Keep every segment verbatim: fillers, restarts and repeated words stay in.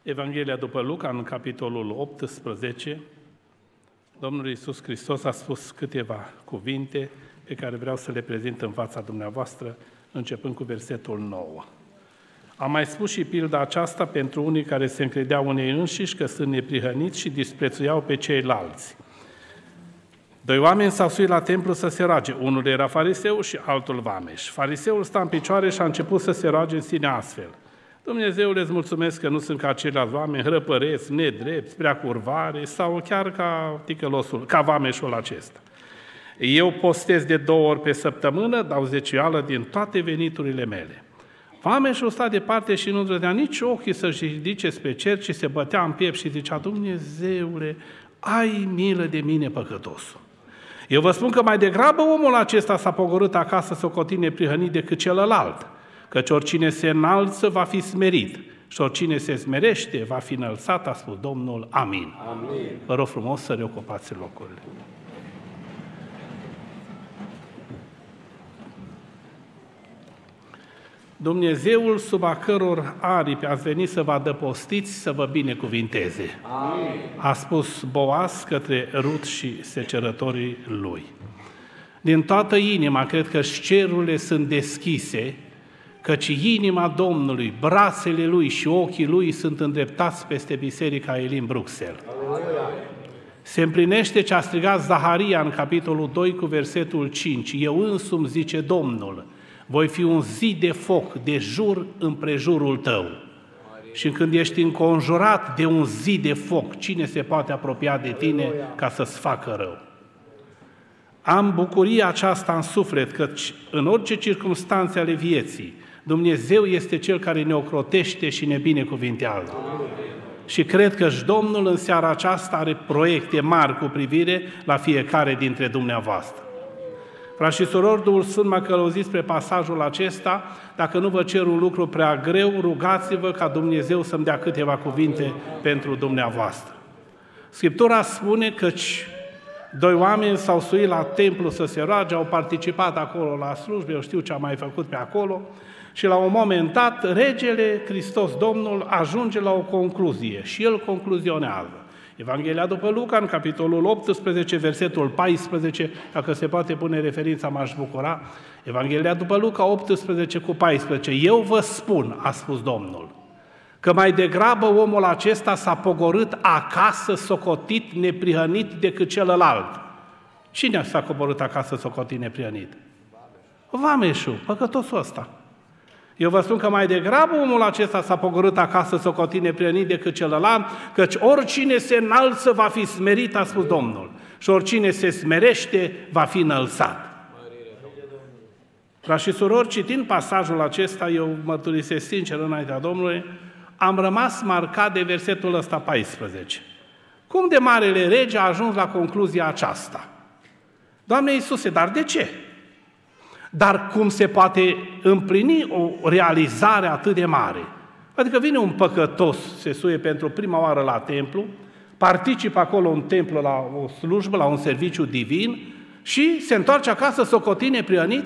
Evanghelia după Luca, în capitolul optsprezece, Domnul Iisus Hristos a spus câteva cuvinte pe care vreau să le prezint în fața dumneavoastră, începând cu versetul nouă. Am mai spus și pilda aceasta pentru unii care se încredeau în ei înșiși că sunt neprihăniți și disprețuiau pe ceilalți. Doi oameni s-au suit la templu să se roage. Unul era fariseu și altul vameș. Fariseul sta în picioare și a început să se roage în sine astfel: Dumnezeule, îți mulțumesc că nu sunt ca ceilalți oameni, hrăpăreți, nedrepți, prea curvare sau chiar ca ticălosul, ca vameșul acesta. Eu postez de două ori pe săptămână, dau zeciuială din toate veniturile mele. Vameșul sta departe și nu dădea nici ochii să-și ridice spre cer, ci se bătea în piept și zicea: Dumnezeule, ai milă de mine, păcătosul. Eu vă spun că mai degrabă omul acesta s-a pogorât acasă să o continue prihănit decât celălalt, căci oricine se înalță va fi smerit și oricine se smerește va fi înălțat, a spus Domnul. Amin. Amin. Vă rog frumos să reocupați locurile. Dumnezeul sub a căror aripi ați venit să vă adăpostiți, să vă binecuvinteze. Amin. A spus Boaz către Rut și secerătorii lui. Din toată inima, cred că cerurile sunt deschise, căci inima Domnului, brațele Lui și ochii Lui sunt îndreptați peste Biserica Elim Bruxelles. Aleluia. Se împlinește ce a strigat Zaharia în capitolul doi cu versetul cinci. Eu însumi, zice Domnul, voi fi un zid de foc de jur împrejurul tău. Și când ești înconjurat de un zid de foc, cine se poate apropia de tine ca să-ți facă rău? Am bucuria aceasta în suflet, căci în orice circunstanțe ale vieții, Dumnezeu este Cel care ne ocrotește și ne binecuvintează. Și cred că și Domnul în seara aceasta are proiecte mari cu privire la fiecare dintre dumneavoastră. Frați și surori, Duhul Sfânt m-a călăuzit spre pasajul acesta. Dacă nu vă cer un lucru prea greu, rugați-vă ca Dumnezeu să-mi dea câteva cuvinte pentru dumneavoastră. Scriptura spune că doi oameni s-au suit la templu să se roage, au participat acolo la slujbe, eu știu ce am mai făcut pe acolo, și la un moment dat, regele Hristos Domnul ajunge la o concluzie și el concluzionează. Evanghelia după Luca, în capitolul optsprezece, versetul paisprezece, dacă se poate pune referința, m-aș bucura. Evanghelia după Luca optsprezece cu paisprezece. Eu vă spun, a spus Domnul, că mai degrabă omul acesta s-a pogorât acasă socotit neprihănit decât celălalt. Cine s-a coborât acasă socotit neprihănit? Vameșul, păcătosul ăsta. Eu vă spun că mai degrabă omul acesta s-a pogorât acasă socotit neprihănit decât celălalt, căci oricine se înalță va fi smerit, a spus Domnul, și oricine se smerește va fi înălțat. Frați și surori, citind pasajul acesta, eu mărturisesc sincer înaintea Domnului, am rămas marcat de versetul ăsta paisprezece. Cum de marele rege a ajuns la concluzia aceasta? Doamne Iisuse, dar de ce? Dar cum se poate împlini o realizare atât de mare? Adică vine un păcătos, se suie pentru prima oară la templu, participă acolo în templu la o slujbă, la un serviciu divin și se întoarce acasă socotit neprihănit?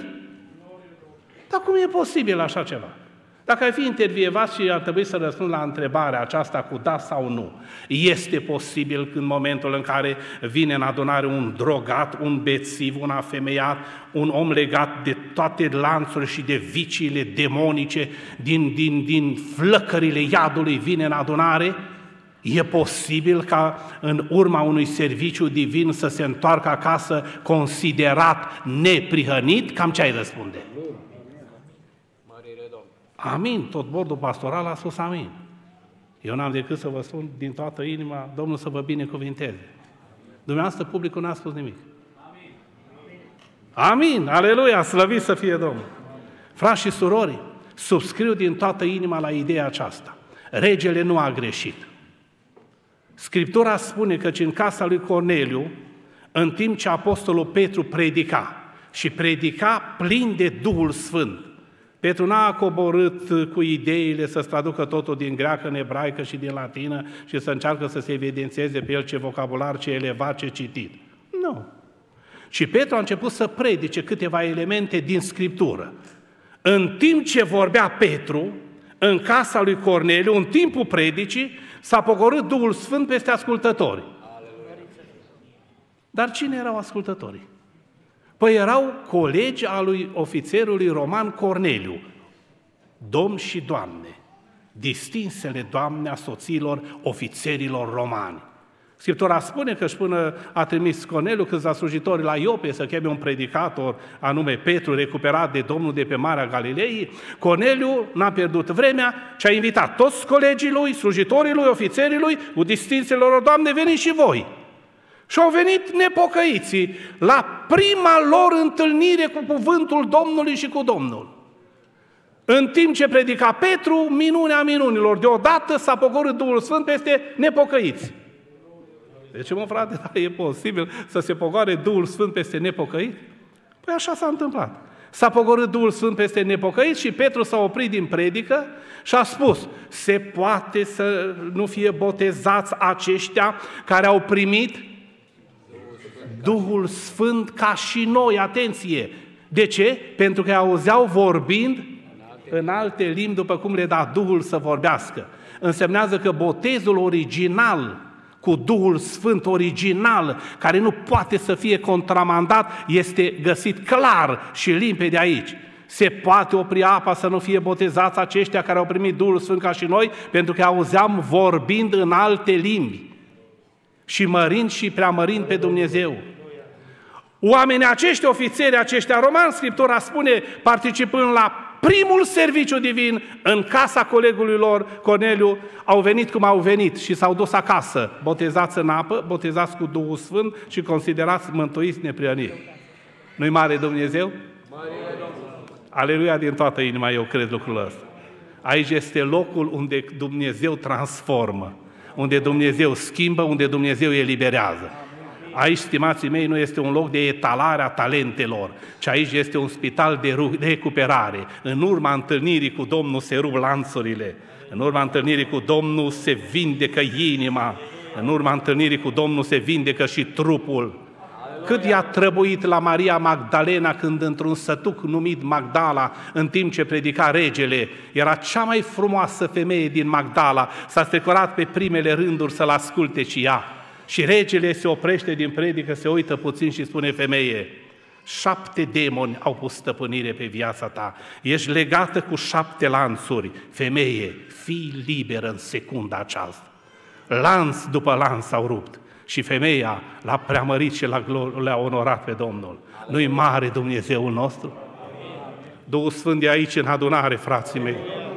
Dar cum e posibil așa ceva? Dacă ai fi intervievat și ar trebui să răspund la întrebarea aceasta cu da sau nu, este posibil în momentul în care vine în adunare un drogat, un bețiv, un afemeiat, un om legat de toate lanțurile și de viciile demonice, din, din, din flăcările iadului vine în adunare? E posibil ca în urma unui serviciu divin să se întoarcă acasă considerat neprihănit? Cam ce ai răspunde? Amin. Tot bordul pastoral a spus amin. Eu n-am decât să vă spun din toată inima, Domnul să vă binecuvinteze. Dumneavoastră, publicul n-a spus nimic. Amin. Amin. Aleluia. Slăvit să fie Domnul. Frați și surori, subscriu din toată inima la ideea aceasta. Regele nu a greșit. Scriptura spune că în casa lui Corneliu, în timp ce apostolul Petru predica, și predica plin de Duhul Sfânt, Petru n-a coborât cu ideile să-ți traducă totul din greacă în ebraică și din latină și să încearcă să se evidențieze pe el ce vocabular, ce elevat, ce citit. Nu. Și Petru a început să predice câteva elemente din Scriptură. În timp ce vorbea Petru, în casa lui Corneliu, în timpul predicii, s-a pogorât Duhul Sfânt peste ascultători. Dar cine erau ascultătorii? Păi erau colegi al lui ofițerului roman Corneliu, domn și doamne, distinsele doamne a soților ofițerilor romani. Scriptura spune că și până a trimis Corneliu câțiva slujitori la Iope să cheme un predicator anume Petru, recuperat de Domnul de pe Marea Galilei, Corneliu n-a pierdut vremea și a invitat toți colegii lui, slujitorii lui, ofițerii lui, cu distinsele lor, Doamne, veniți și voi. Și au venit nepocăiții la prima lor întâlnire cu cuvântul Domnului și cu Domnul. În timp ce predica Petru, minunea minunilor, deodată s-a pogorât Duhul Sfânt peste nepocăiți. Deci, mă, frate, da, e posibil să se pogoare Duhul Sfânt peste nepocăit? Păi așa s-a întâmplat. S-a pogorât Duhul Sfânt peste nepocăit și Petru s-a oprit din predică și a spus, se poate să nu fie botezați aceștia care au primit Duhul Sfânt ca și noi, atenție! De ce? Pentru că auzeau vorbind în alte limbi, după cum le da Duhul să vorbească. Însemnează că botezul original, cu Duhul Sfânt original, care nu poate să fie contramandat, este găsit clar și limpede aici. Se poate opri apa să nu fie botezați aceștia care au primit Duhul Sfânt ca și noi, pentru că auzeam vorbind în alte limbi și mărind și preamărind pe Dumnezeu. Oamenii aceștia, ofițeri aceștia romani, Scriptura spune, participând la primul serviciu divin în casa colegului lor, Corneliu, au venit cum au venit și s-au dus acasă, botezați în apă, botezați cu Duhul Sfânt și considerați mântuiți neprihăniți. Nu-i mare Dumnezeu? Aleluia din toată inima, eu cred lucrul ăsta. Aici este locul unde Dumnezeu transformă, unde Dumnezeu schimbă, unde Dumnezeu eliberează. Aici, stimații mei, nu este un loc de etalare a talentelor, ci aici este un spital de recuperare. În urma întâlnirii cu Domnul se rup lanțurile, în urma întâlnirii cu Domnul se vindecă inima, în urma întâlnirii cu Domnul se vindecă și trupul. Cât i-a trebuit la Maria Magdalena când într-un sătuc numit Magdala, în timp ce predica regele, era cea mai frumoasă femeie din Magdala, s-a strecurat pe primele rânduri să-l asculte și ea. Și regele se oprește din predică, se uită puțin și spune, femeie, șapte demoni au pus stăpânire pe viața ta, ești legată cu șapte lanțuri, femeie, fii liberă în secunda aceasta. Lanț după lanț s-au rupt și femeia l-a preamărit și l-a onorat pe Domnul. Nu-i mare Dumnezeul nostru? Duhul Sfânt e aici în adunare, frații mei.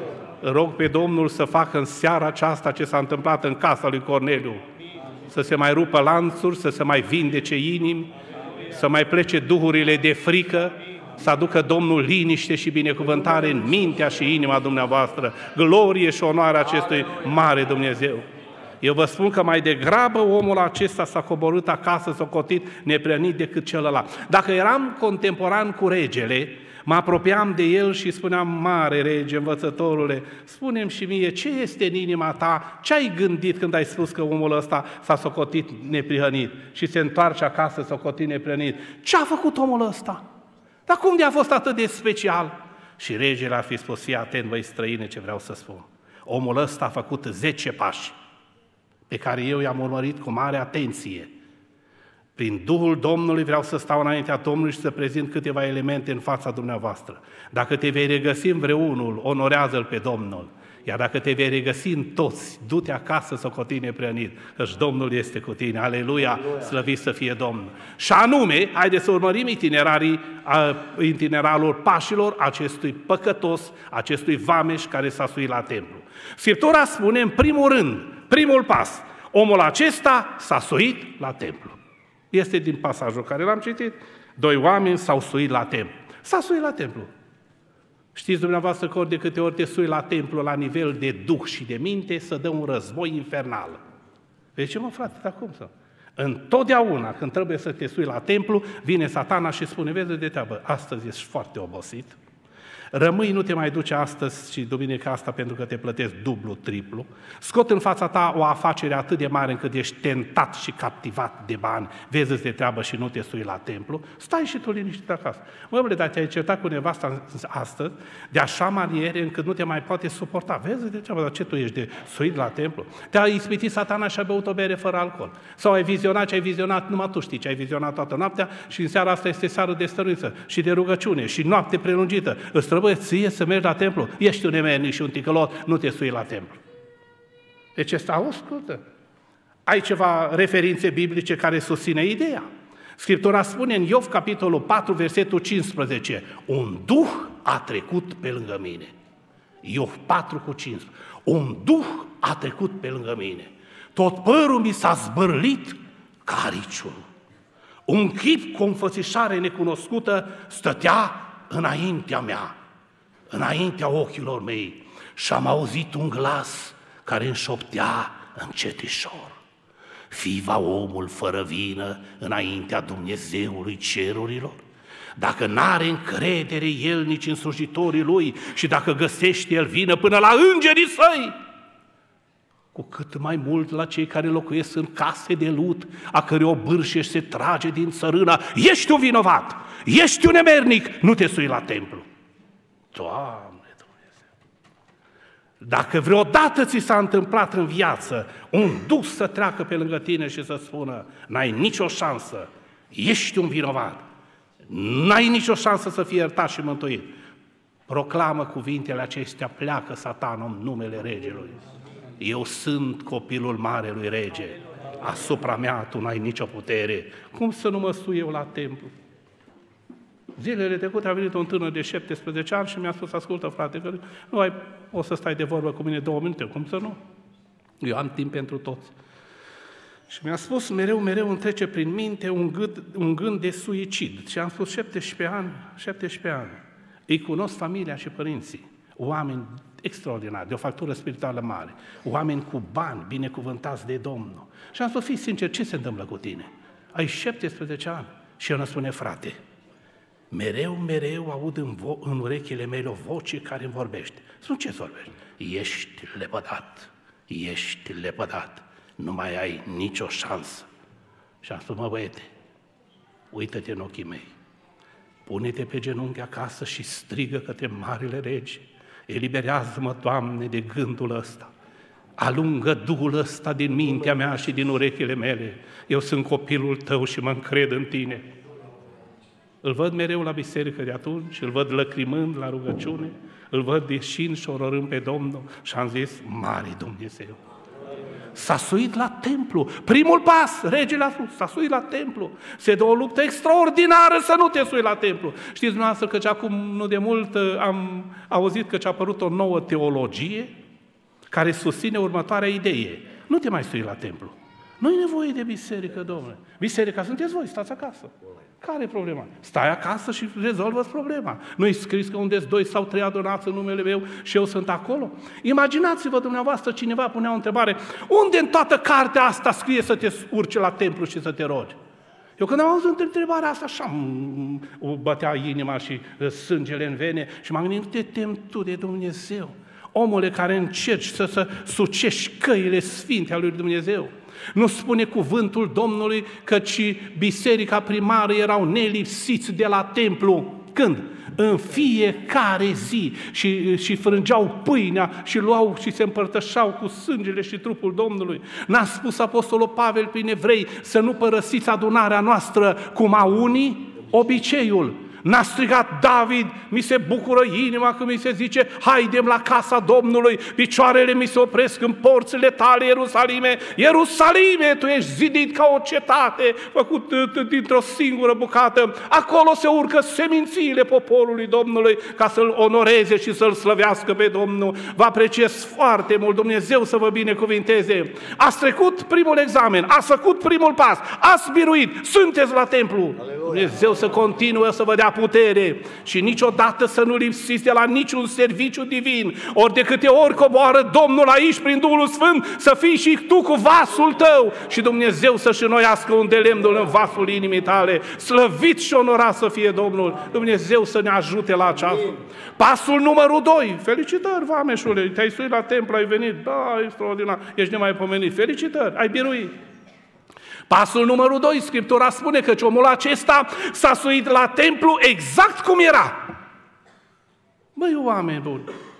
Rog pe Domnul să facă în seara aceasta ce s-a întâmplat în casa lui Corneliu, să se mai rupă lanțuri, să se mai vindece inimi, să mai plece duhurile de frică, să aducă Domnul liniște și binecuvântare în mintea și inima dumneavoastră, glorie și onoare acestui mare Dumnezeu. Eu vă spun că mai degrabă omul acesta s-a coborât acasă, s-a cotit neprihănit decât celălalt. Dacă eram contemporan cu regele, mă apropiam de el și spuneam, mare rege, învățătorule, spune-mi și mie, ce este în inima ta? Ce ai gândit când ai spus că omul ăsta s-a socotit neprihănit și se întoarce acasă, s-a socotit neprihănit? Ce a făcut omul ăsta? Dar cum de a fost atât de special? Și regele ar fi spus, fii atent, băi străine, ce vreau să spun. Omul ăsta a făcut zece pași pe care eu i-am urmărit cu mare atenție. Prin Duhul Domnului vreau să stau înaintea Domnului și să prezint câteva elemente în fața dumneavoastră. Dacă te vei regăsi în vreunul, onorează-L pe Domnul. Iar dacă te vei regăsi în toți, du-te acasă să continue preănit, căci Domnul este cu tine. Aleluia, Aleluia. Slăvit să fie Domnul. Și anume, haideți să urmărim itinerarii, itinerarul pașilor acestui păcătos, acestui vameș care s-a suit la templu. Scriptura spune, în primul rând, primul pas, omul acesta s-a suit la templu. Este din pasajul care l-am citit. Doi oameni s-au suit la templu. S-a suit la templu. Știți dumneavoastră că ori de câte ori te sui la templu la nivel de duh și de minte, să dă un război infernal. De ce, mă, frate, dar cum să? Întotdeauna când trebuie să te sui la templu, vine Satana și spune, vezi de treabă, astăzi ești foarte obosit, Rămâi, nu te mai duce astăzi și duminica asta pentru că te plătesc dublu, triplu. Scot în fața ta o afacere atât de mare încât ești tentat și captivat de bani, vezi de treabă și nu te sui la templu, stai și tu liniștit acasă. Măi, dar te-ai certat cu nevasta astăzi de așa maniere încât nu te mai poate suporta. Vezi de treabă, dar ce tu ești de suit la templu? Te-a ispitit Satana și a băut o bere fără alcool. Sau ai vizionat ce ai vizionat, numai tu știi ce ai vizionat toată noaptea și în seara asta este seară de stăruință și de rugăciune și noapte prelungită. Îți trebuie ție să mergi la templu. Ești un nemernic și un ticălot, nu te sui la templu. Deci ăsta, ascultă. Ai ceva referințe biblice care susține ideea. Scriptura spune în Iov, capitolul patru, versetul cincisprezece, un duh a trecut pe lângă mine. Iov patru cu cincisprezece. Un duh a trecut pe lângă mine. Tot părul mi s-a zbârlit ca ariciul. Un chip cu o înfățișare necunoscută stătea înaintea mea, înaintea ochilor mei, și am auzit un glas care îmi șoptea încetișor: fii va omul fără vină înaintea Dumnezeului cerurilor? Dacă n-are încredere el nici în slujitorii lui și dacă găsește el vină până la îngerii săi, cu cât mai mult la cei care locuiesc în case de lut, a cărei obârșie se trage din țărână, ești un vinovat, ești un nemernic, nu te sui la templu. Doamne Dumnezeu! Dacă vreodată ți s-a întâmplat în viață un duh să treacă pe lângă tine și să spună n-ai nicio șansă, ești un vinovat, n-ai nicio șansă să fii iertat și mântuit, proclamă cuvintele acestea: pleacă, Satan, în numele Regelui. Eu sunt copilul Marelui Rege, asupra mea tu n-ai nicio putere. Cum să nu mă sui eu la templu? Zilele trecute a venit un tânăr de șaptesprezece ani și mi-a spus: ascultă, frate, că nu ai, o să stai de vorbă cu mine două minute. Cum să nu? Eu am timp pentru toți. Și mi-a spus, mereu, mereu îmi trece prin minte un gând, un gând de suicid. Și am spus, șaptesprezece ani, șaptesprezece ani. Îi cunosc familia și părinții, oameni extraordinar, de o factură spirituală mare, oameni cu bani, binecuvântați de Domnul. Și am spus, fii sincer, ce se întâmplă cu tine? Ai șaptesprezece ani. Și el îmi spune, frate, mereu, mereu aud în, vo- în urechile mele o voce care îmi vorbește. Spun, ce vorbești? Ești lepădat, ești lepădat, nu mai ai nicio șansă. Și am spus, mă băiete, uită-te în ochii mei, pune-te pe genunchi acasă și strigă către Marele Rege: eliberează-mă, Doamne, de gândul ăsta, alungă Duhul ăsta din mintea mea și din urechile mele, eu sunt copilul tău și mă încred în tine. Îl văd mereu la biserică de atunci, îl văd lăcrimând la rugăciune, îl văd ieșind și ororând pe Domnul și am zis, mare Dumnezeu! S-a suit la templu, primul pas, regele a spus, s-a suit la templu. Se dă o luptă extraordinară să nu te sui la templu. Știți dumneavoastră că acum nu de mult am auzit că a apărut o nouă teologie care susține următoarea idee: nu te mai sui la templu. Nu-i nevoie de biserică, domnule. Biserica sunteți voi, stați acasă. Care e problema? Stai acasă și rezolvă-ți problema. Nu-i scris că unde-s doi sau trei adunați în numele meu și eu sunt acolo? Imaginați-vă dumneavoastră, cineva punea o întrebare: unde în toată cartea asta scrie să te urci la templu și să te rogi? Eu când am auzit întrebarea asta, așa o bătea inima și sângele în vene și m-am gândit, nu te temi tu de Dumnezeu, omule care încerci să, să sucești căile sfinte ale lui Dumnezeu. Nu spune cuvântul Domnului căci biserica primară erau nelipsiți de la templu. Când? În fiecare zi și, și frângeau pâinea și luau și se împărtășeau cu sângele și trupul Domnului. N-a spus Apostolul Pavel prin evrei să nu părăsiți adunarea noastră cum au unii obiceiul. N-a strigat David, mi se bucură inima când mi se zice, haidem la casa Domnului, picioarele mi se opresc în porțile tale, Ierusalime. Ierusalime, tu ești zidit ca o cetate, făcut dintr-o singură bucată. Acolo se urcă semințiile poporului Domnului ca să-L onoreze și să-L slăvească pe Domnul. Vă apreciez foarte mult, Dumnezeu să vă binecuvinteze. Ați trecut primul examen, ați făcut primul pas, ați biruit, sunteți la templu. Aleluia. Dumnezeu să continue să vă dea putere și niciodată să nu lipsiți de la niciun serviciu divin. Ori de câte ori coboară Domnul aici prin Duhul Sfânt, să fii și tu cu vasul tău și Dumnezeu să-și înnoiască un de lemnul în vasul inimii tale. Slăvit și onorat să fie Domnul. Dumnezeu să ne ajute la aceasta. Pasul numărul doi. Felicitări, vameșule, te-ai suit la templu, ai venit. Da, extraordinar, ești nemaipomenit. Felicitări, ai biruit. Pasul numărul doi, Scriptura spune că omul acesta s-a suit la templu exact cum era. Băi, oameni buni,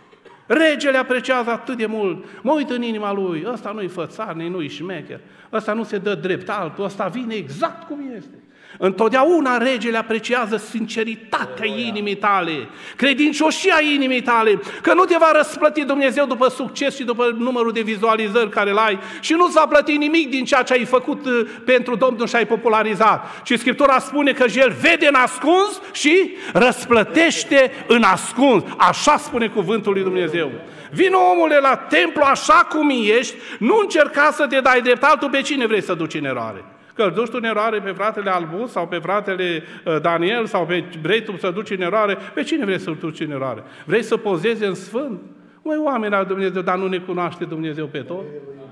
regele apreciază atât de mult, mă uit în inima lui, ăsta nu-i fățarnic, nu-i șmecher, ăsta nu se dă drept altul, ăsta vine exact cum este. Întotdeauna regele apreciază sinceritatea inimii tale, credincioșia inimii tale, că nu te va răsplăti Dumnezeu după succes și după numărul de vizualizări care l-ai și nu-ți va plăti nimic din ceea ce ai făcut pentru Domnul și ai popularizat. Și Scriptura spune că El vede în ascuns și răsplătește în ascuns. Așa spune cuvântul lui Dumnezeu. Vino, omule, la templu așa cum ești, nu încerca să te dai drept altul, pe cine vrei să duci în eroare. Că îl duci tu în eroare pe fratele Albus sau pe fratele Daniel sau pe vrei tu să duci în eroare, pe cine vrei să-l duci în eroare? Vrei să pozezi în sfânt? Măi, oameni al Dumnezeu, dar nu ne cunoaște Dumnezeu pe tot?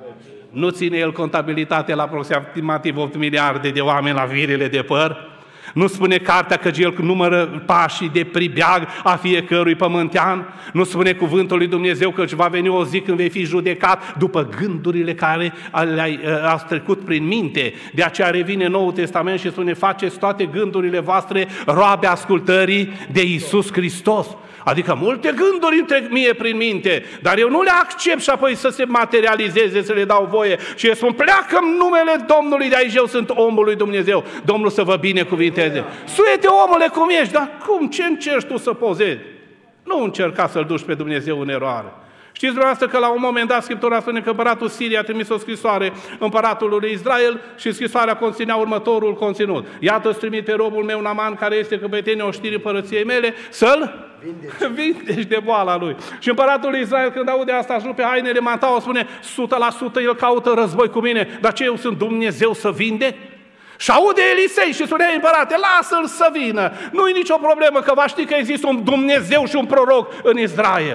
Nu ține El contabilitate la aproximativ opt miliarde de oameni la virile de păr? Nu spune cartea că El numără pașii de pribeag a fiecărui pământean? Nu spune cuvântul lui Dumnezeu că îți va veni o zi când vei fi judecat după gândurile care le-ai uh, trecut prin minte? De aceea revine Noul Testament și spune: faceți toate gândurile voastre roabe ascultării de Iisus Hristos. Adică multe gânduri îmi trec mie prin minte, dar eu nu le accept și apoi să se materializeze, să le dau voie. Și eu spun: pleacă în numele Domnului, de aici eu sunt omul lui Dumnezeu. Domnul să vă binecuvinteze. Suie-te, omule, cum ești, dar cum, ce încerci tu să pozezi? Nu încerca să-L duci pe Dumnezeu în eroare. Știți dumneavoastră că la un moment dat Scriptura spune că împăratul Siriei a trimis o scrisoare împăratului lui Israel și scrisoarea conținea următorul conținut: iată-ți trimit pe robul meu Naman, care este căpetenie oștirii împărăției mele, să-l vindeci de boala lui. Și împăratul lui Israel, când aude asta, își rupe hainele, mantaua, spune: o sută la sută el caută război cu mine, dar ce, eu sunt Dumnezeu să vinde? Și aude Elisei și spune: împărate, lasă-l să vină, nu-i nicio problemă, că va ști că există un Dumnezeu și un proroc în Israel.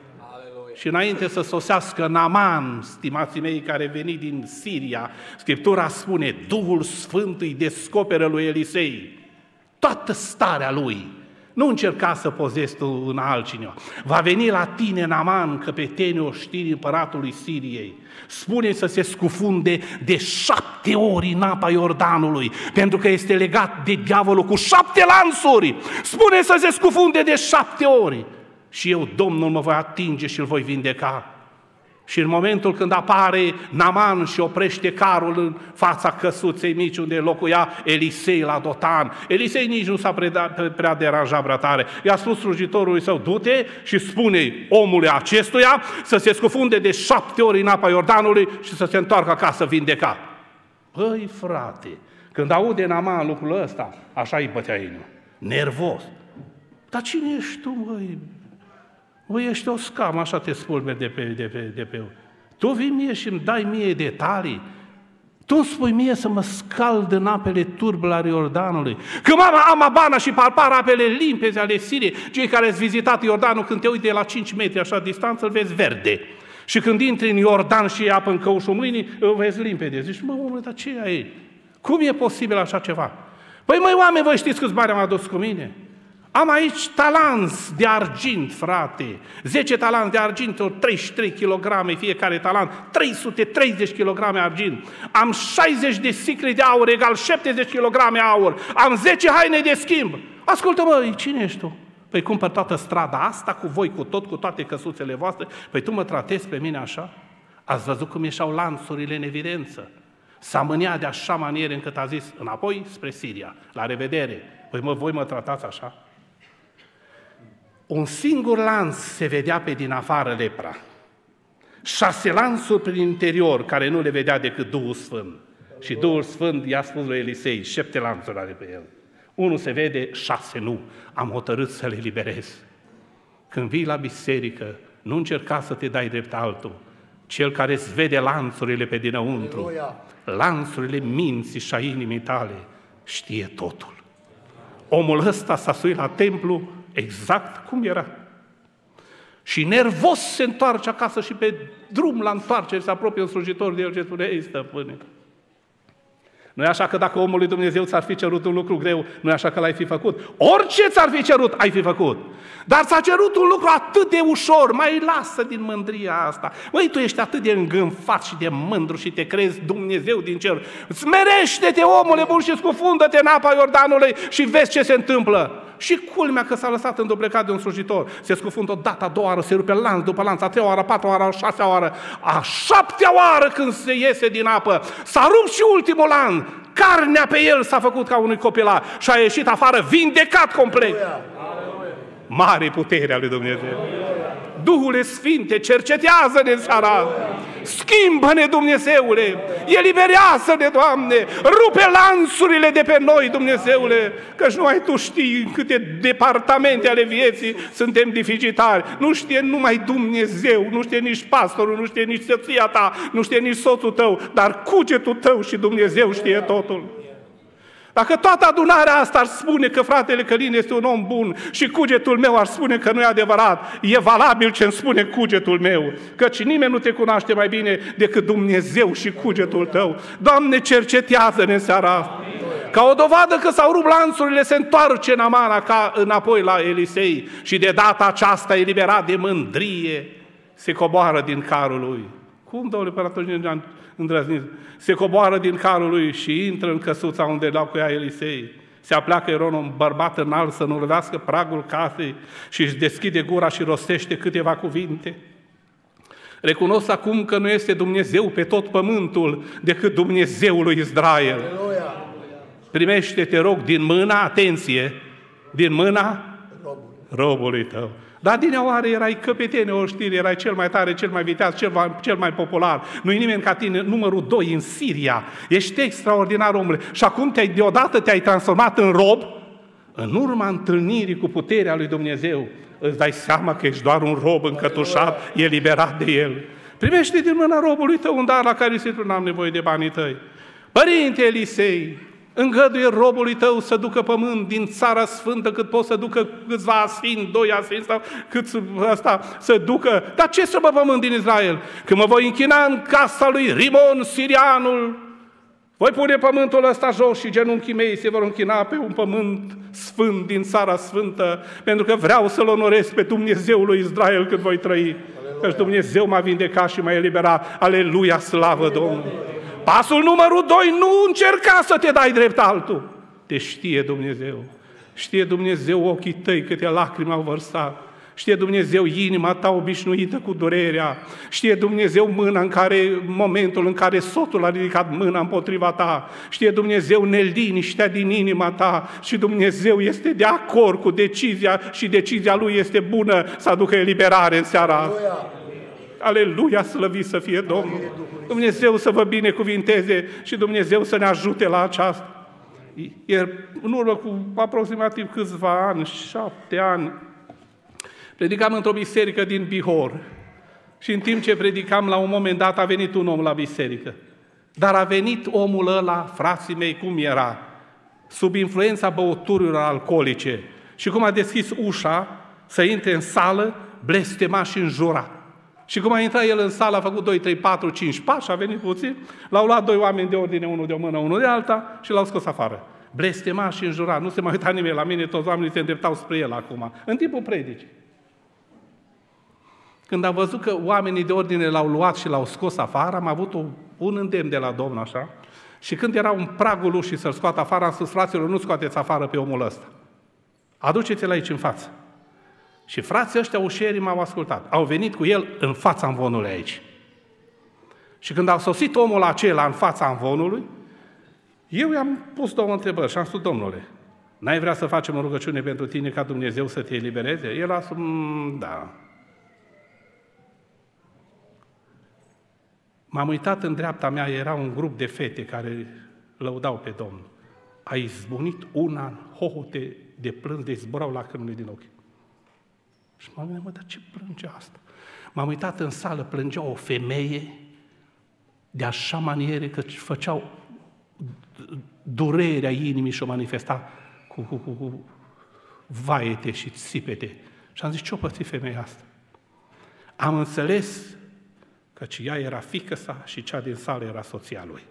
Și înainte să sosească Naman, stimații mei, care veni din Siria, Scriptura spune: Duhul Sfânt îi descoperă lui Elisei toată starea lui. Nu încerca să pozezi tu în altcineva. Va veni la tine Naman, căpeteniu oștirii împăratului Siriei. Spune să se scufunde de șapte ori în apa Iordanului, pentru că este legat de diavolul cu șapte lansuri. Spune să se scufunde de șapte ori. Și eu, Domnul, mă voi atinge și îl voi vindeca. Și în momentul când apare Naman și oprește carul în fața căsuței mici unde locuia Elisei la Dotan, Elisei nici nu s-a prea deranjat prea tare. I-a spus slujitorului său: du-te și spune omului acestuia să se scufunde de șapte ori în apa Iordanului și să se întoarcă acasă vindecat. Băi, frate, când aude Naman lucrul ăsta, așa îi bătea inima, nervos. Dar cine ești tu, măi? Băi, ești o scamă, așa te spulberi de pe, de pe, de pe... Tu vii mie și îmi dai mie detalii. Tu îmi spui mie să mă scald în apele turbe ale Iordanului. Că mama am abana și palpar apele limpezi ale Siriei. Cei care ați vizitat Iordanul, când te uite la cinci metri așa distanță, îl vezi verde. Și când intri în Iordan și apă în căușul mâinii, îl vezi limpede. Zici: mă, omule, dar ce e aici? Cum e posibil așa ceva? Păi, măi, oameni, voi știți câți bani am adus cu mine? Am aici talanți de argint, frate, zece talanți de argint, o treizeci și trei kilograme fiecare talant, trei sute treizeci kilograme argint. Am șaizeci de sicle de aur, egal șaptezeci kilograme aur. Am zece haine de schimb. Ascultă-mă, cine ești tu? Păi cumpăr toată strada asta cu voi, cu tot, cu toate căsuțele voastre. Păi tu mă tratezi pe mine așa? Ați văzut cum ieșeau lanțurile în evidență? S-a mâniat de așa maniere încât a zis: înapoi spre Siria, la revedere. Păi mă, voi mă tratați așa? Un singur lanț se vedea pe din afară lepra. Șase lanțuri prin interior, care nu le vedea decât Duhul Sfânt. Și Duhul Sfânt i-a spus lui Elisei: șapte lanțuri are pe el. Unul se vede, șase nu. Am hotărât să le liberez. Când vii la biserică, nu încerca să te dai drept altul. Cel care îți vede lanțurile pe dinăuntru, lanțurile minții și a inimii tale, știe totul. Omul ăsta s-a suit la templu exact cum era. Și nervos se întoarce acasă și pe drum la întoarcere se apropie un slujitor de el și spune: ei, stăpâne, nu e așa că dacă omul lui Dumnezeu ți-ar fi cerut un lucru greu, nu e așa că l-ai fi făcut? Orice ți-ar fi cerut, ai fi făcut. Dar ți-a cerut un lucru atât de ușor, mai lasă din mândria asta. Măi, tu ești atât de îngânfat și de mândru și te crezi Dumnezeu din cer. Smerește-te, omule bun, și scufundă-te în apa Iordanului și vezi ce se întâmplă. Și culmea că s-a lăsat înduplecat de un slujitor. Se scufundă o dată, a doua oară, se rupe lanț după lanț, a treia oară, a patra oară, a șasea oară, a șaptea oară când se iese din apă, s-a rupt și ultimul lanț. Carnea pe el s-a făcut ca unui copilar și a ieșit afară vindecat complet. Mare puterea lui Dumnezeu. Duhule Sfinte, cercetează-ne în seara asta. Schimbă-ne, Dumnezeule! Eliberează-ne, Doamne! Rupe lanțurile de pe noi, Dumnezeule! Căci numai Tu știi în câte departamente ale vieții suntem deficitari. Nu știe numai Dumnezeu, nu știe nici pastorul, nu știe nici soția ta, nu știe nici soțul tău, dar cugetul tău și Dumnezeu știe totul. Dacă toată adunarea asta ar spune că fratele Călin este un om bun și cugetul meu ar spune că nu e adevărat, e valabil ce îmi spune cugetul meu, căci nimeni nu te cunoaște mai bine decât Dumnezeu și cugetul tău. Doamne, cercetează-ne în seara asta. Ca o dovadă că s-au rupt lanțurile, se întoarce Naamana ca înapoi la Elisei și de data aceasta, eliberat de mândrie, se coboară din carul lui. Cum, domnule, până atunci îndrăznit? Se coboară din carul lui și intră în căsuța unde locuia Elisei. Se apleacă, era un bărbat înalt să nu rădească pragul casei și își deschide gura și rostește câteva cuvinte. Recunosc acum că nu este Dumnezeu pe tot pământul decât Dumnezeul lui Israel. Primește, te rog, din mâna, atenție, din mâna robului tău. Dar din oare erai căpetene, o știre, erai cel mai tare, cel mai viteaz, cel mai, cel mai popular. Nu-i nimeni ca tine, numărul doi în Siria. Ești extraordinar, omule. Și acum te-ai, deodată te-ai transformat în rob? În urma întâlnirii cu puterea lui Dumnezeu, îți dai seama că ești doar un rob încătușat, eliberat de el. Primește din mâna robului tău un dar la care zici: nu am nevoie de banii tăi. Părinte Elisei, îngăduie robului tău să ducă pământ din țara sfântă, cât poți să ducă câțiva asfini, doi asfini sau cât ăsta să ducă. Dar ce să mă pământ din Israel? Când mă voi închina în casa lui Rimon, sirianul, voi pune pământul ăsta jos și genunchii mei se vor închina pe un pământ sfânt din țara sfântă, pentru că vreau să-L onorez pe Dumnezeul lui Israel cât voi trăi. Căci Dumnezeu m-a vindecat și m-a eliberat. Aleluia, slavă Domnului! Pasul numărul doi, nu încerca să te dai drept altul. Te știe Dumnezeu. Știe Dumnezeu ochii tăi câte lacrimi au vărsat. Știe Dumnezeu inima ta obișnuită cu durerea. Știe Dumnezeu mâna în care, momentul în care soțul a ridicat mâna împotriva ta. Știe Dumnezeu neliniștea din inima ta. Și Dumnezeu este de acord cu decizia și decizia Lui este bună să aducă eliberare în seara asta. Aleluia, slăvit să fie Domnul! Dumnezeu să vă binecuvinteze și Dumnezeu să ne ajute la aceasta. Iar în urmă cu aproximativ câțiva ani, șapte ani, predicam într-o biserică din Bihor. Și în timp ce predicam, la un moment dat a venit un om la biserică. Dar a venit omul ăla, frații mei, cum era? Sub influența băuturilor alcoolice. Și cum a deschis ușa să intre în sală, blestema și înjura. Și cum a intrat el în sală, a făcut doi, trei, patru, cinci pași, a venit puțin, l-au luat doi oameni de ordine, unul de o mână, unul de alta, și l-au scos afară. Blestema și înjura, nu se mai uita nimeni la mine, toți oamenii se îndreptau spre el acum, în timpul predicii. Când am văzut că oamenii de ordine l-au luat și l-au scos afară, am avut o, un îndemn de la Domnul, așa, și când era un pragul ușii să-l scoată afară, am spus: fraților, nu scoateți afară pe omul ăsta. Aduceți-l aici în față. Și frații ăștia ușierii m-au ascultat. Au venit cu el în fața amvonului aici. Și când a sosit omul acela în fața amvonului, eu i-am pus două întrebări și am spus: domnule, n-ai vrea să facem o rugăciune pentru tine ca Dumnezeu să te elibereze? El a spus: da. M-am uitat în dreapta mea, era un grup de fete care lăudau pe Domnul. A izbunit una în hohote de plâns, de zburau lacrimile din ochi. Și m-am gândit: mă, dar ce plânge asta? M-am uitat în sală, plângea o femeie de așa maniere că făceau durerea inimii și o manifesta cu, cu, cu, cu vaete și țipete. Și am zis, ce-o pățit femeia asta? Am înțeles că ea era fiică sa și cea din sală era soția lui.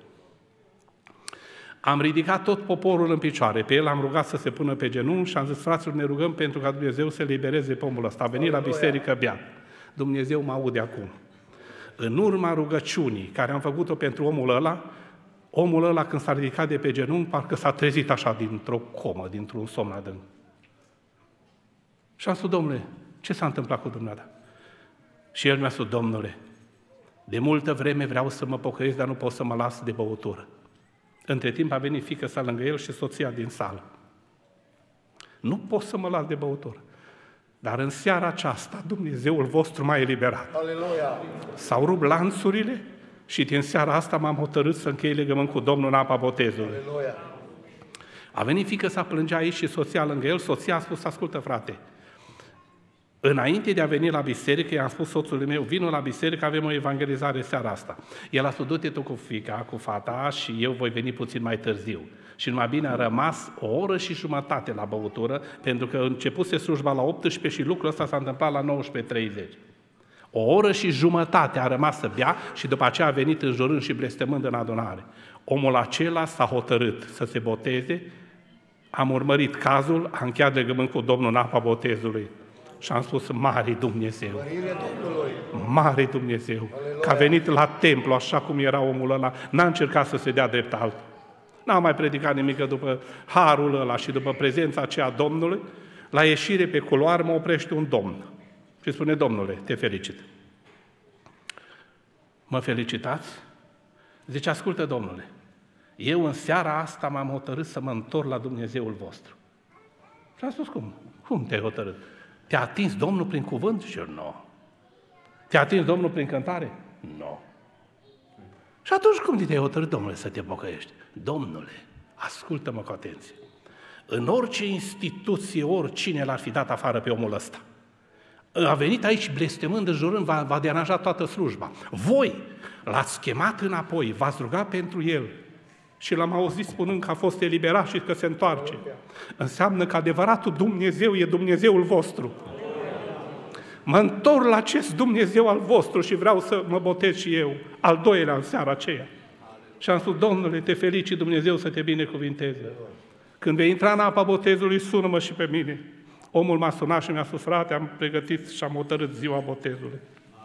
Am ridicat tot poporul în picioare, pe el am rugat să se pună pe genunchi și am zis, fraților, ne rugăm pentru ca Dumnezeu să libereze pe omul ăsta. A venit la biserică beat. Dumnezeu mă aude acum. În urma rugăciunii care am făcut-o pentru omul ăla, omul ăla când s-a ridicat de pe genunchi, parcă s-a trezit așa dintr-o comă, dintr-un somn adânc. Și am spus, Domnule, ce s-a întâmplat cu dumneata? Și el mi-a spus, Domnule, de multă vreme vreau să mă pocăiesc, dar nu pot să mă las de băutură. Între timp a venit fiică sa lângă el și soția din sală. Nu pot să mă las de băutură. Dar în seara aceasta Dumnezeul vostru m-a eliberat. Aleluia! S-au rupt lanțurile și din seara asta m-am hotărât să închei legământ cu Domnul în apa botezului. Aleluia! A venit fiică sa, plângea aici și soția lângă el. Soția a spus, ascultă frate, înainte de a veni la biserică, i-am spus soțului meu, vino la biserică, avem o evangelizare seara asta. El a spus, du-te tu cu fiica, cu fata și eu voi veni puțin mai târziu. Și numai bine a rămas o oră și jumătate la băutură, pentru că începuse slujba la optsprezece și lucrul ăsta s-a întâmplat la nouăsprezece treizeci. O oră și jumătate a rămas să bea și după aceea a venit înjurând și blestemând în adunare. Omul acela s-a hotărât să se boteze, am urmărit cazul, a încheiat legământ cu Domnul în apa botezului. Și am spus, mare Dumnezeu, mare Dumnezeu, că a venit la templu așa cum era omul ăla, n-a încercat să se dea drept altul. N-a mai predicat nimic, că după harul ăla și după prezența aceea Domnului, la ieșire pe culoar mă oprește un domn și spune, Domnule, te felicit. Mă felicitați? Zice, ascultă, Domnule, eu în seara asta m-am hotărât să mă întorc la Dumnezeul vostru. Și am spus, cum? Cum te-ai hotărât? Te-a atins Domnul prin cuvânt? Și eu, nu. Te-a atins Domnul prin cântare? Nu. Și atunci cum te-ai hotărât, Domnule, să te pocăiești? Domnule, ascultă-mă cu atenție. În orice instituție, oricine l-ar fi dat afară pe omul ăsta, a venit aici blestemând, înjurând, va, va deranja toată slujba. Voi l-ați chemat înapoi, v-ați rugat pentru el și l-am auzit spunând că a fost eliberat și că se întoarce. Înseamnă că adevăratul Dumnezeu e Dumnezeul vostru. Mă întorc la acest Dumnezeu al vostru și vreau să mă botez și eu, al doilea în seara aceea. Și am spus, Domnule, te felicit, Dumnezeu să te binecuvinteze. Când vei intra în apa botezului, sună-mă și pe mine. Omul m-a sunat și mi-a spus, frate, am pregătit și am hotărât ziua botezului.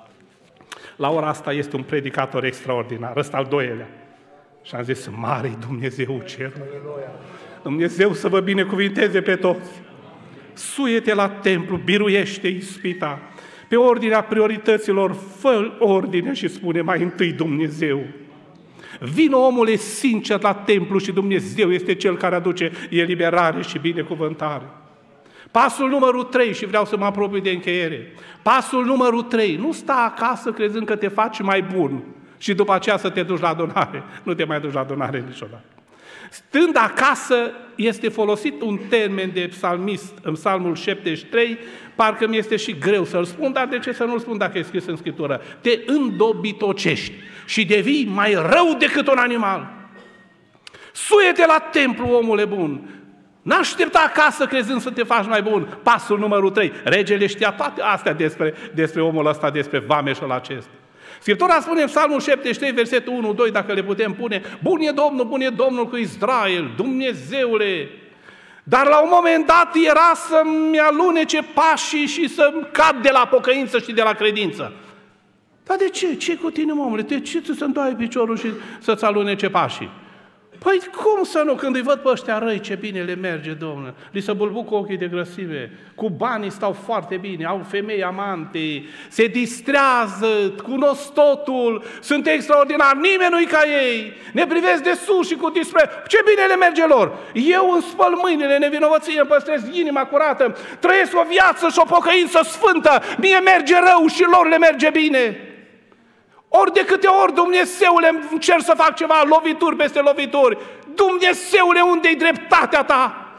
La ora asta este un predicator extraordinar, ăsta al doilea. Și am zis, mare Dumnezeu cerul. Dumnezeu să vă binecuvinteze pe toți. Suie-te la templu, biruiește ispita. Pe ordinea priorităților, fă ordine și spune mai întâi Dumnezeu. Vino, omule, sincer la templu și Dumnezeu este Cel care aduce eliberare și binecuvântare. Pasul numărul trei, și vreau să mă apropii de încheiere. Pasul numărul trei, nu sta acasă crezând că te faci mai bun și după aceea să te duci la adunare. Nu te mai duci la adunare niciodată. Stând acasă este folosit un termen de psalmist în psalmul șaptezeci și trei, parcă mi este și greu să-l spun, dar de ce să nu-l spun dacă e scris în Scriptură? Te îndobitocești și devii mai rău decât un animal. Suie-te la templu, omule bun. N-aștepta acasă crezând să te faci mai bun. Pasul numărul trei. Regele știa toate astea despre, despre omul ăsta, despre vameșul acesta. Scriptura spune în Psalmul șaptezeci și trei, versetul unu doi, dacă le putem pune, bun e Domnul, bun e Domnul cu Israel, Dumnezeule. Dar la un moment dat era să-mi alunece pașii și să-mi cad de la pocăință și de la credință. Dar de ce? Ce cu tine, omule? De ce ți să-mi dai piciorul și să-ți alunece pașii? Păi cum să nu? Când îi văd pe ăștia răi, ce bine le merge, Domnule. Li se bulbucă ochii de grăsime. Cu banii stau foarte bine, au femei amante, se distrează, cunosc totul, sunt extraordinari, nimeni nu-i ca ei. Ne privesc de sus și cu dispreț. Ce bine le merge lor. Eu îmi spăl mâinile, nevinovăție, îmi păstrez inima curată, trăiesc o viață și o pocăință sfântă. Mie merge rău și lor le merge bine. Ori de câte ori, Dumnezeule, încerc să fac ceva, lovituri peste lovituri. Dumnezeule, unde-i dreptatea ta?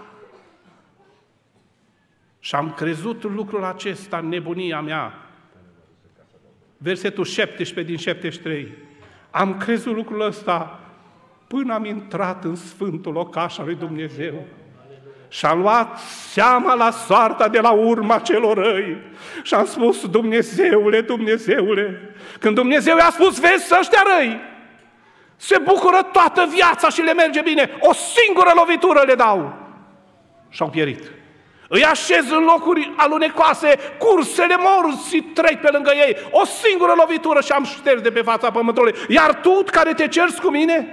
Și am crezut lucrul acesta în nebunia mea. Versetul șaptesprezece din șaptezeci și trei. Am crezut lucrul ăsta până am intrat în sfântul locaș al lui Dumnezeu. Și am luat seama la soarta de la urma celor răi. Și am spus, Dumnezeule, Dumnezeule, când Dumnezeu i-a spus, vezi să ăștia răi, se bucură toată viața și le merge bine, o singură lovitură le dau. Și au pierit. Îi așez în locuri alunecoase, cursele morți trec pe lângă ei, o singură lovitură și am șters de pe fața pământului. Iar tu, care te cerți cu mine,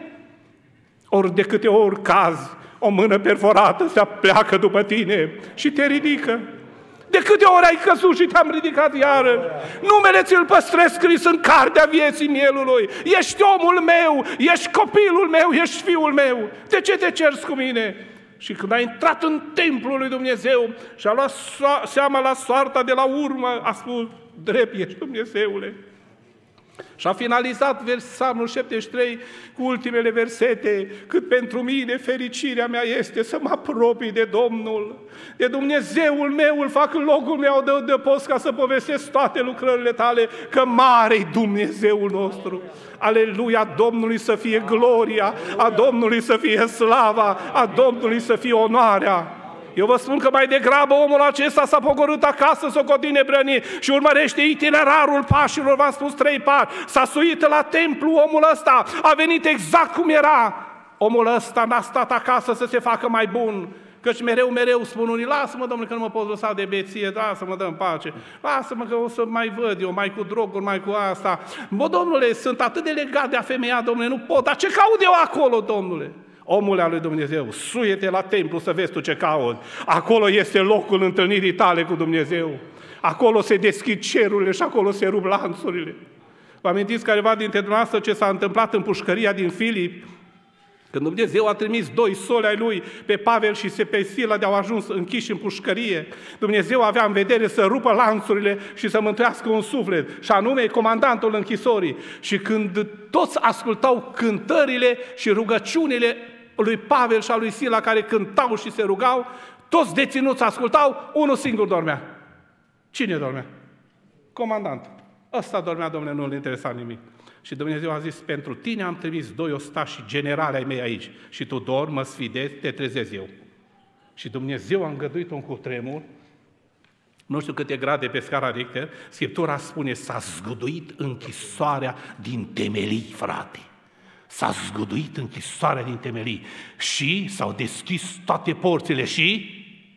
ori de câte ori cazi, o mână perforată se pleacă după tine și te ridică. De câte ori ai căzut și te-am ridicat iară? Numele ți-l păstrez scris în cartea vieții mielului. Ești omul meu, ești copilul meu, ești fiul meu. De ce te cerți cu mine? Și când a intrat în templul lui Dumnezeu și a luat seama la soarta de la urmă, a spus, drept ești, Dumnezeule. Și a finalizat Psalmul șaptezeci și trei cu ultimele versete, cât pentru mine fericirea mea este să mă apropii de Domnul, de Dumnezeul meu, îl fac în locul meu de, de post ca să povestesc toate lucrările tale, că mare-i Dumnezeul nostru. Aleluia, Domnului să fie gloria, a Domnului să fie slava, a Domnului să fie onoarea. Eu vă spun că mai degrabă omul acesta s-a pogorât acasă să o continue brănit și urmărește itinerarul pașilor, v-am spus trei pași, s-a suit la templu omul ăsta, a venit exact cum era. Omul ăsta n-a stat acasă să se facă mai bun, căci mereu, mereu spun unii, lasă-mă, Domnule, că nu mă pot lăsa de beție, lasă-mă, dă-mi pace, lasă-mă că o să mai văd eu, mai cu droguri, mai cu asta. Bă, Domnule, sunt atât de legat de a femeia, Domnule, nu pot, dar ce caut eu acolo, Domnule? Omule al lui Dumnezeu, suie-te la templu să vezi tu ce cauți. Acolo este locul întâlnirii tale cu Dumnezeu. Acolo se deschid cerurile și acolo se rup lanțurile. Vă amintiți careva dintre dumneavoastră ce s-a întâmplat în pușcăria din Filip? Când Dumnezeu a trimis doi soli ai lui, pe Pavel și pe Sila, de-au ajuns închiși în pușcărie, Dumnezeu avea în vedere să rupă lanțurile și să mântuiască un suflet, și anume comandantul închisorii. Și când toți ascultau cântările și rugăciunile lui Pavel și a lui Sila, care cântau și se rugau, toți deținuți ascultau, unul singur dormea. Cine dormea? Comandantul. Ăsta dormea, Domnule, nu-l interesa nimic. Și Dumnezeu a zis, pentru tine am trimis doi ostași generali ai mei aici și tu dormi, mă sfidezi, te trezezi eu. Și Dumnezeu a îngăduit un cutremur, nu știu câte grade pe scara Richter, Scriptura spune, s-a zguduit închisoarea din temelii, frate. S-a zguduit închisoarea din temelii și s-au deschis toate porțile și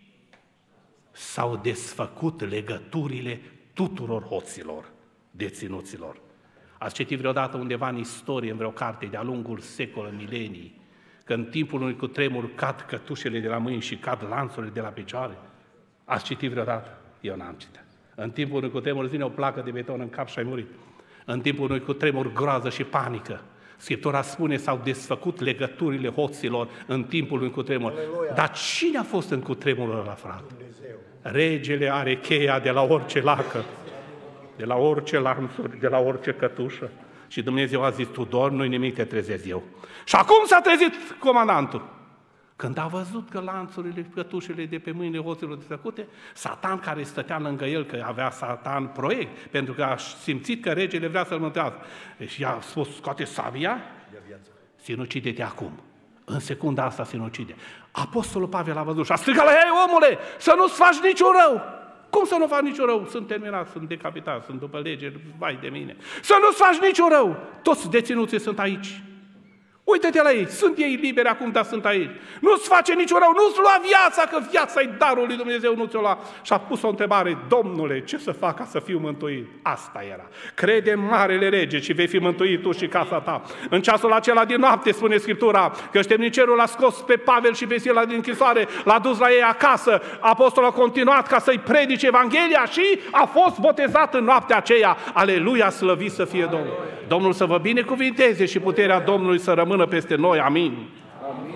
s-au desfăcut legăturile tuturor hoților, deținuților. Ați citit vreodată undeva în istorie, în vreo carte, de-a lungul secolului, milenii, că în timpul unui cutremur cad cătușele de la mâini și cad lanțurile de la picioare? Ați citit vreodată? Eu n-am citit. În timpul unui cutremur îți vine o placă de beton în cap și ai murit. În timpul unui cutremur groază și panică. Scriptura spune, s-au desfăcut legăturile hoților în timpul unui cutremur. Aleluia. Dar cine a fost în cutremurul ăla, frate? Dumnezeu. Regele are cheia de la orice lacă, de la orice lanțuri, de la orice cătușă. Și Dumnezeu a zis, tu dormi, nu-i nimic, te trezesc eu. Și acum s-a trezit comandantul. Când a văzut că lanțurile, cătușele de pe mâinile hoților desfăcute, Satan, care stătea lângă el, că avea Satan proiect, pentru că a simțit că regele vrea să-l mântuiască. Și i-a spus, scoate sabia, sinucide-te acum. În secunda asta sinucide. Apostolul Pavel a văzut și a strigat la ei, omule, să nu-ți faci niciun rău. Cum să nu fac niciun rău? Sunt terminat, sunt decapitat, sunt după lege, vai de mine. Să nu-ți faci niciun rău. Toți deținuții sunt aici. Uită-te la ei, sunt ei liberi acum, dar sunt aici. Nu-ți face niciun rău, nu-ți lua viața, că viața e darul lui Dumnezeu, nu ți-o lua. Și a pus o întrebare, Domnule, ce să fac ca să fiu mântuit? Asta era. Crede în Marele Rege și vei fi mântuit tu și casa ta. În ceasul acela din noapte, spune Scriptura, că ștemnicerul l-a scos pe Pavel și pe Sila din închisoare, l-a dus la ei acasă, apostolul a continuat ca să-i predice Evanghelia și a fost botezat în noaptea aceea. Aleluia, slăvit să fie Domnul. Domnul să vă binecuvinteze și puterea Domnului să rămână peste noi. Amin.